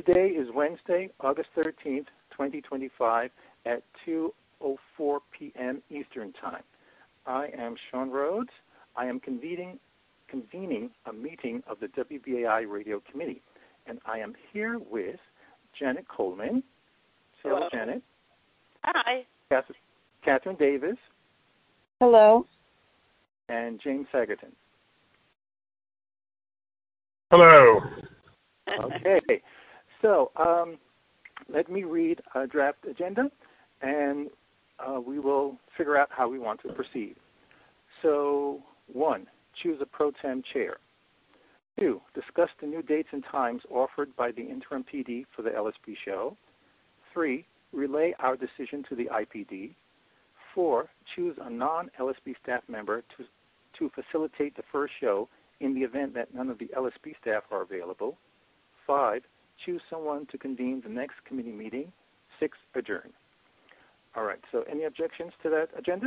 Today is Wednesday, August 13th, 2025 at 2:04 p.m. Eastern Time. I am Sean Rhodes. I am convening a meeting of the WBAI Radio Committee, and I am here with Janet Coleman. Hello, Janet. Hi. Catherine Davis. Hello. And James Sagerton. Hello. Okay. So let me read a draft agenda, and we will figure out how we want to proceed. So, 1, choose a pro tem chair. 2, discuss the new dates and times offered by the interim PD for the LSP show. 3, relay our decision to the IPD. 4, choose a non-LSP staff member to facilitate the first show in the event that none of the LSP staff are available. 5, choose someone to convene the next committee meeting. 6, adjourn. All right, so any objections to that agenda?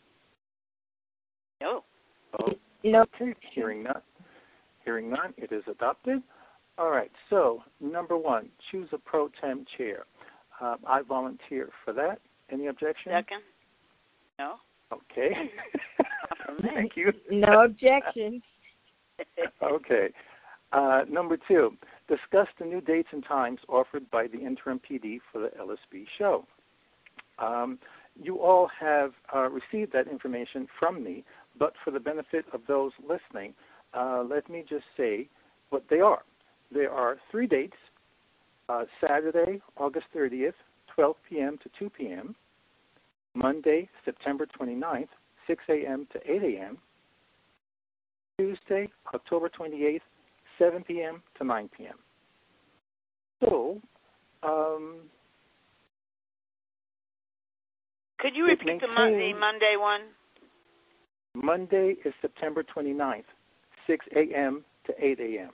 No. No. Okay, hearing none, it is adopted. All right, so number 1, choose a pro tem chair. I volunteer for that. Any objections? Second? No. Okay. Thank you. No objections. Okay. Number 2, discuss the new dates and times offered by the interim PD for the LSP show. You all have received that information from me, but for the benefit of those listening, let me just say what they are. There are 3 dates, Saturday, August 30th, 12 p.m. to 2 p.m., Monday, September 29th, 6 a.m. to 8 a.m., Tuesday, October 28th, 7 p.m. to 9 p.m. So, could you repeat the Monday one? Monday is September 29th, 6 a.m. to 8 a.m.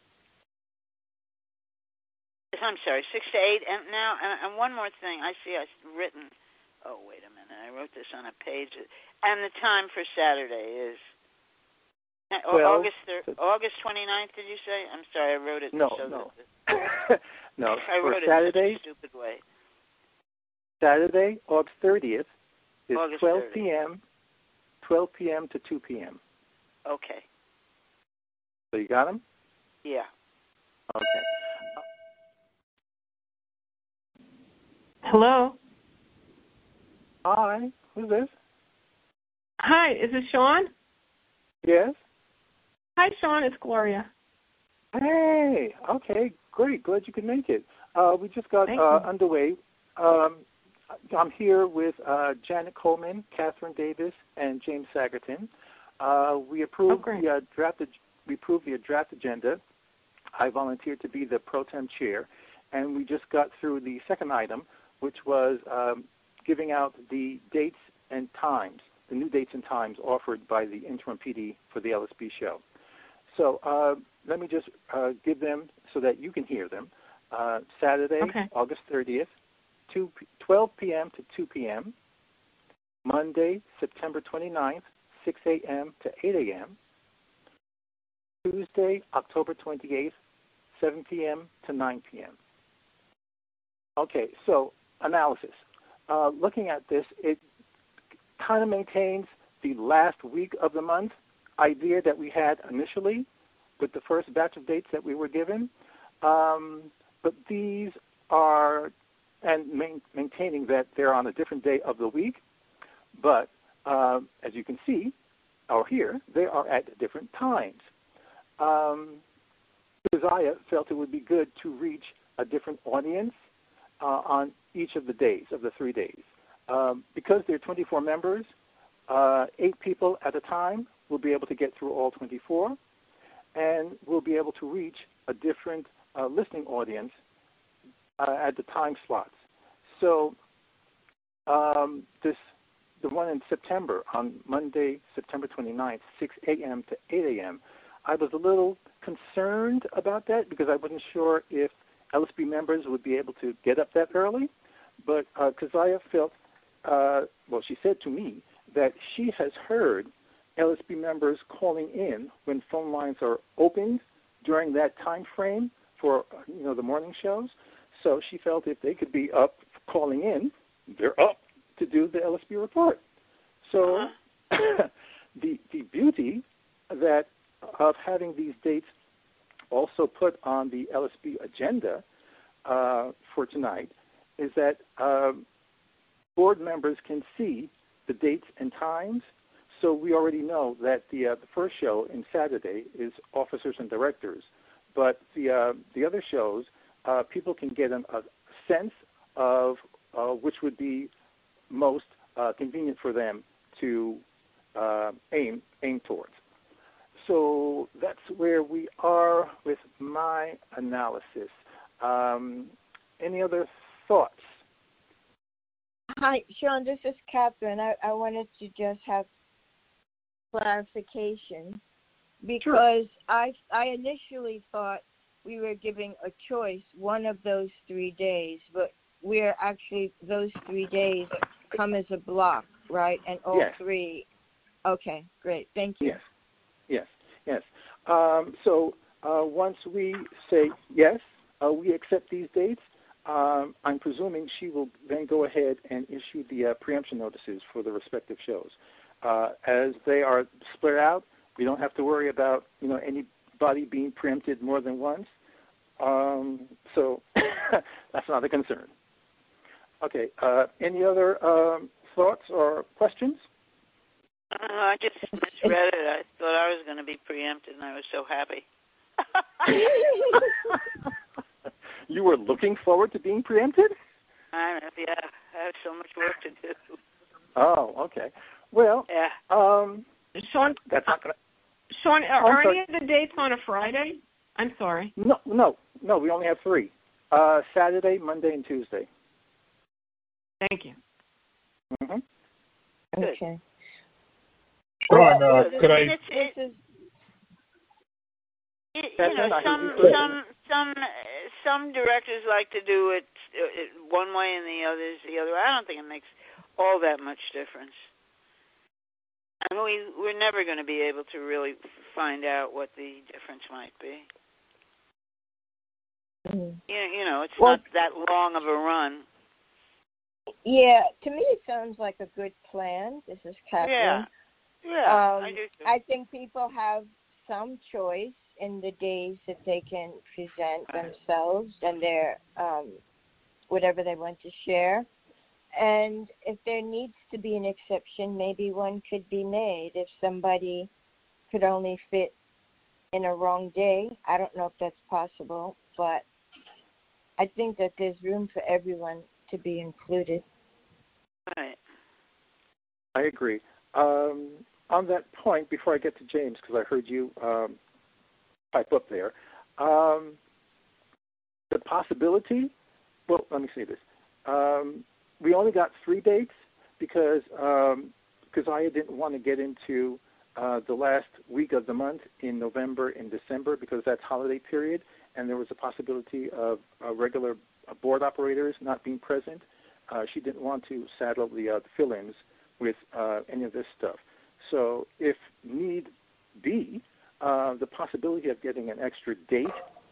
I'm sorry, 6 to 8. And now, and one more thing, I see I've written. Oh, wait a minute, I wrote this on a page. And the time for Saturday is August 29th. Did you say? I'm sorry, I wrote it. No. No. I wrote it Saturday, in a stupid way. Saturday, August 30th is August 12 30th. p.m. to 2 p.m. Okay. So you got them? Yeah. Okay. Hello. Hi. Who's this? Hi, is this Sean? Yes. Hi, Sean. It's Gloria. Hey. Okay. Great. Glad you could make it. We just got underway. I'm here with Janet Coleman, Catherine Davis, and James Sagerton. We approved the draft agenda. I volunteered to be the pro tem chair, and we just got through the second item, which was giving out the dates and times, the new dates and times offered by the interim PD for the LSP show. So let me just give them so that you can hear them. Saturday, August 30th, 12 p.m. to 2 p.m. Monday, September 29th, 6 a.m. to 8 a.m. Tuesday, October 28th, 7 p.m. to 9 p.m. Okay, so analysis. Looking at this, it kind of maintains the last week of the month idea that we had initially with the first batch of dates that we were given. But these are, and maintaining that they're on a different day of the week, but as you can see, or hear, they are at different times. Josiah felt it would be good to reach a different audience on each of the days, of the 3 days. Because there are 24 members, 8 people at a time will be able to get through all 24, and we'll be able to reach a different listening audience at the time slots. So the one in September, on Monday, September 29th, 6 a.m. to 8 a.m., I was a little concerned about that because I wasn't sure if LSP members would be able to get up that early. But Keziah felt, she said to me that she has heard LSP members calling in when phone lines are opened during that time frame for the morning shows. So she felt if they could be up calling in, they're up to do the LSB report. So the beauty that of having these dates also put on the LSB agenda for tonight is that board members can see the dates and times. So we already know that the first show in Saturday is officers and directors, but the other shows, people can get a sense of which would be most convenient for them to aim towards. So that's where we are with my analysis. Any other thoughts? Hi, Sean, this is Catherine. I wanted to just have clarification because I initially thought we were giving a choice one of those 3 days, but we're actually, those 3 days come as a block, right? And all three. Okay, great. Thank you. Yes. So once we say yes, we accept these dates, I'm presuming she will then go ahead and issue the preemption notices for the respective shows. As they are split out, we don't have to worry about anybody being preempted more than once. So that's not a concern. Okay. Any other thoughts or questions? I just misread it. I thought I was going to be preempted, and I was so happy. You were looking forward to being preempted? I have so much work to do. Oh, okay. Well, Sean, that's not going to... Sean, are any of the dates on a Friday? I'm sorry. No, we only have 3. Saturday, Monday, and Tuesday. Thank you. Mm-hmm. Okay. Sean, could I... Some directors like to do it one way and the others the other. I don't think it makes all that much difference. I mean, we're never going to be able to really find out what the difference might be. Mm-hmm. It's not that long of a run. Yeah, to me it sounds like a good plan. This is Catherine. Yeah, I do too. I think people have some choice in the days that they can present themselves and their whatever they want to share. And if there needs to be an exception, maybe one could be made. If somebody could only fit in a wrong day, I don't know if that's possible, but I think that there's room for everyone to be included. Right. I agree. On that point, before I get to James, because I heard you pipe up there, the possibility, well, let me say this. We only got 3 dates because I didn't want to get into the last week of the month in November and December because that's holiday period, and there was a possibility of regular board operators not being present. She didn't want to saddle the fill-ins with any of this stuff. So if need be, the possibility of getting an extra date,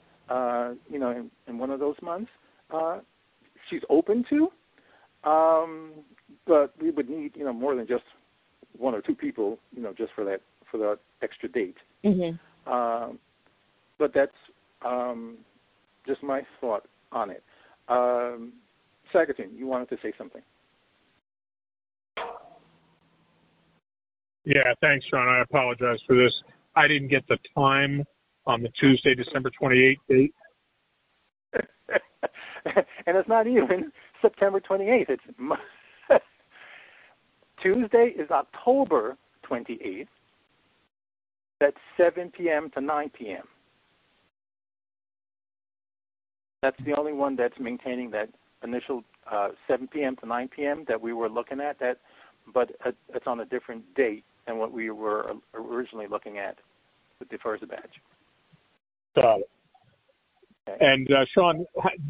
in one of those months, she's open to. But we would need, more than just 1 or 2 people, just for the extra date. Mm-hmm. But that's just my thought on it. Sagerton, you wanted to say something. Yeah, thanks, Sean. I apologize for this. I didn't get the time on the Tuesday, December 28th date. And it's not even September 28th. It's Tuesday is October 28th. That's 7 p.m. to 9 p.m. That's the only one that's maintaining that initial 7 p.m. to 9 p.m. that we were looking at. But it's on a different date than what we were originally looking at with the first batch. Got it. Okay. And Sean,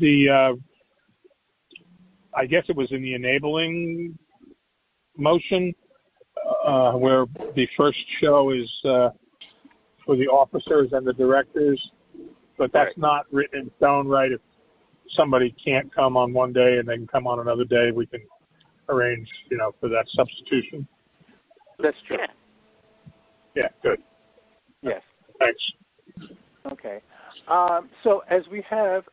I guess it was in the enabling motion where the first show is for the officers and the directors but that's not written in stone, right? If somebody can't come on one day and they can come on another day, we can arrange, for that substitution. That's true. Yeah, good. Yes. Thanks. Okay. So as we have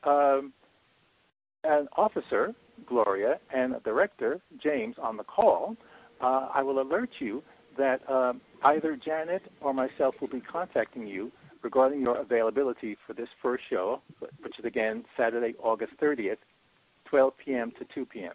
an officer, Gloria, and a director, James, on the call, I will alert you that either Janet or myself will be contacting you regarding your availability for this first show, which is, again, Saturday, August 30th, 12 p.m. to 2 p.m.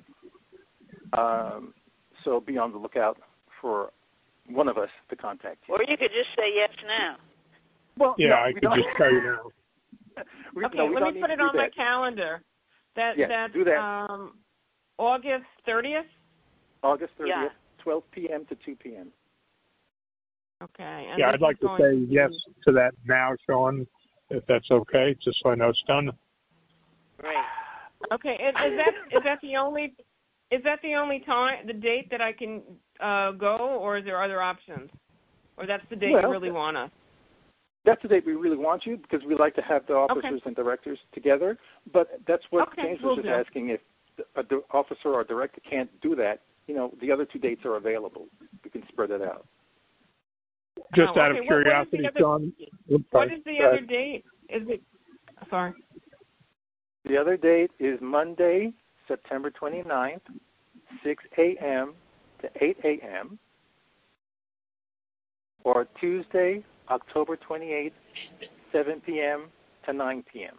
So be on the lookout for one of us to contact you. Or you could just say yes now. Well, yeah, no, I could just tell you now. Okay, let me put it on my calendar. That's do that. August 30th? August 30th, 12 p.m. to 2 p.m. Okay. And I'd like to say yes to that now, Sean, if that's okay, just so I know it's done. Right. Okay. Is that the only time, the date that I can go, or is there other options? Or that's the date you really want us? That's the date we really want you, because we like to have the officers and directors together. But that's what James was just asking. If the officer or director can't do that, the other two dates are available. We can spread it out. Just out of curiosity, Sean. What is the other date? Is it? Sorry. The other date is Monday, September 29th, 6 a.m. to 8 a.m., or Tuesday, October 28th, 7 p.m. to 9 p.m.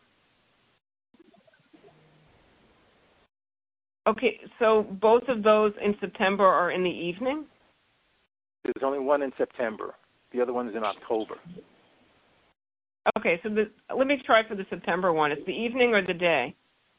Okay, so both of those in September are in the evening? There's only one in September. The other one is in October. Okay, so let me try for the September one. It's the evening or the day?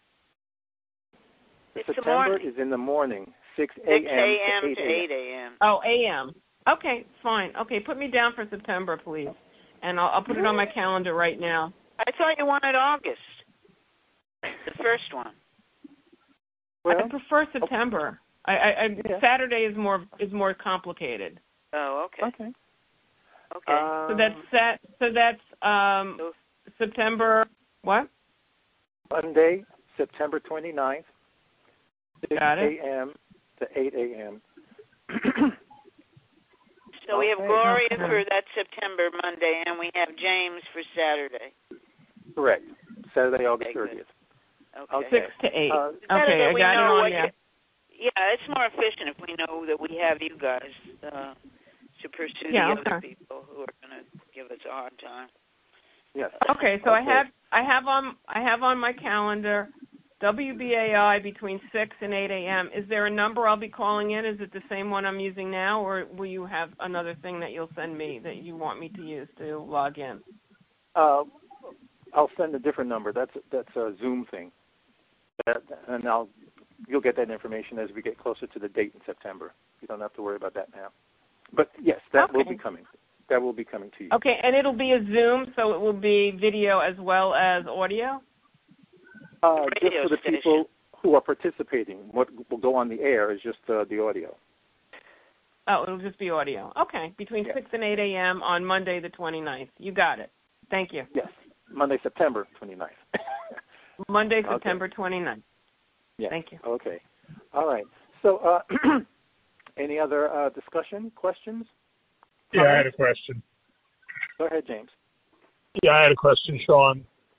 September is in the morning, 6 a.m. to 8 a.m. Oh, a.m. Okay, fine. Okay, put me down for September, please. And I'll put it on my calendar right now. I thought you wanted August, the first one. Well, I prefer September. Saturday is more complicated. Oh, okay. Okay. So that's September what? Monday, September 29th, 6 a.m. to 8 a.m. So we have Gloria for that September Monday, and we have James for Saturday. Correct. Saturday, August 30th. Okay. 6 to 8. Okay, I got it on. Yeah, it's more efficient if we know that we have you guys to pursue the other people who are going to give us a hard time. Yes. Okay, so I have on my calendar WBAI between 6 and 8 a.m. Is there a number I'll be calling in? Is it the same one I'm using now, or will you have another thing that you'll send me that you want me to use to log in? I'll send a different number. That's a Zoom thing, and you'll get that information as we get closer to the date in September. You don't have to worry about that now. But yes, that will be coming. That will be coming to you. Okay, and it'll be a Zoom, so it will be video as well as audio? Just for the people who are participating. What will go on the air is just the audio. Oh, it'll just be audio. Okay, between 6 and 8 a.m. on Monday the 29th. You got it. Thank you. Yes, Monday, September 29th. Monday, September 29th. Yes. Thank you. Okay. All right. So any other discussion, questions? Yeah, I had a question. Go ahead, James. Yeah, I had a question, Sean.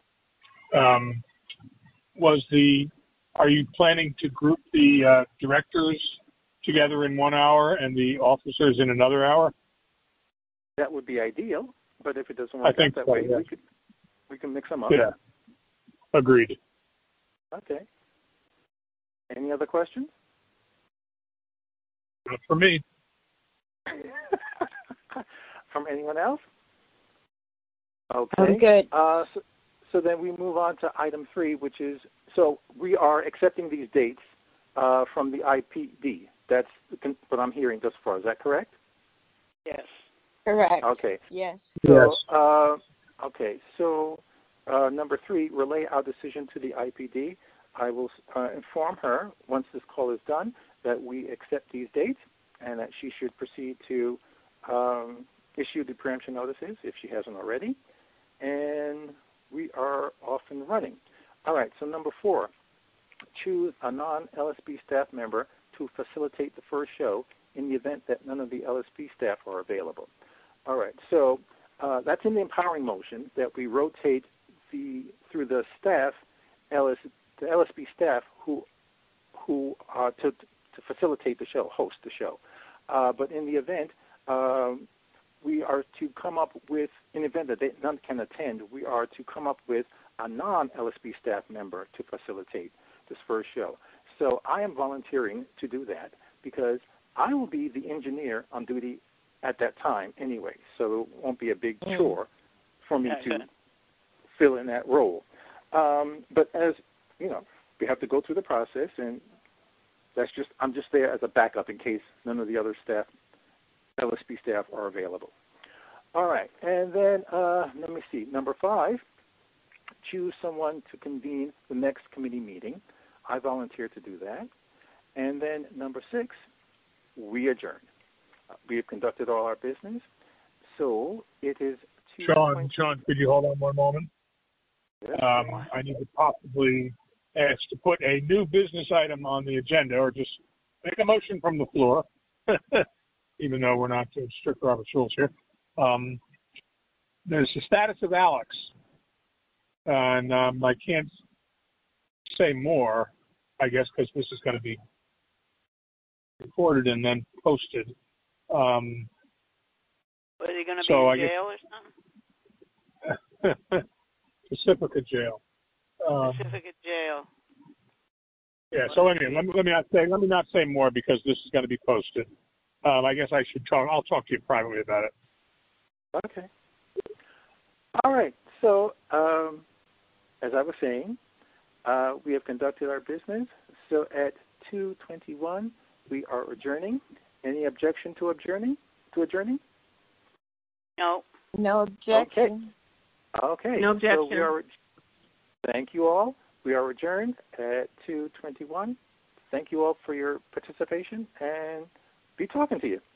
Are you planning to group the directors together in 1 hour and the officers in another hour? That would be ideal, but if it doesn't work out that way, we can mix them up. Yeah. Agreed. Okay. Any other questions? Not for me. From anyone else? Okay. I'm good. So then we move on to item 3, which is, so we are accepting these dates from the IPD. That's what I'm hearing thus far. Is that correct? Yes. Correct. Okay. Yes. So, okay. So number 3, relay our decision to the IPD. I will inform her once this call is done that we accept these dates and that she should proceed to issue the preemption notices if she hasn't already. And we are off and running. All right, so number 4, choose a non-LSB staff member to facilitate the first show in the event that none of the LSB staff are available. All right, so that's in the empowering motion that we rotate through the staff, the LSB staff who to facilitate the show, host the show. But in the event we are to come up with, in the event that none can attend, we are to come up with a non-LSB staff member to facilitate this first show. So I am volunteering to do that because I will be the engineer on duty at that time anyway, so it won't be a big chore for me to fill in that role. But as you know, we have to go through the process, and I'm just there as a backup in case none of the other staff, LSB staff, are available. All right, and then let me see. Number 5, choose someone to convene the next committee meeting. I volunteer to do that. And then number 6, we adjourn. We have conducted all our business, so it is. Sean, could you hold on one moment? Yes. I need to possibly ask to put a new business item on the agenda, or just make a motion from the floor, even though we're not to strict Robert's rules here. There's the status of Alex, and I can't say more, I guess, because this is going to be recorded and then posted. Was he going to be in jail or something? Pacifica Jail. Pacifica Jail. Yeah. So anyway, let me not say more because this is going to be posted. I guess I should talk. I'll talk to you privately about it. Okay. All right. So as I was saying, we have conducted our business. So at 2:21, we are adjourning. Any objection to adjourning? No. No objection. Okay. No objection. So thank you all. We are adjourned at 2:21. Thank you all for your participation, and be talking to you.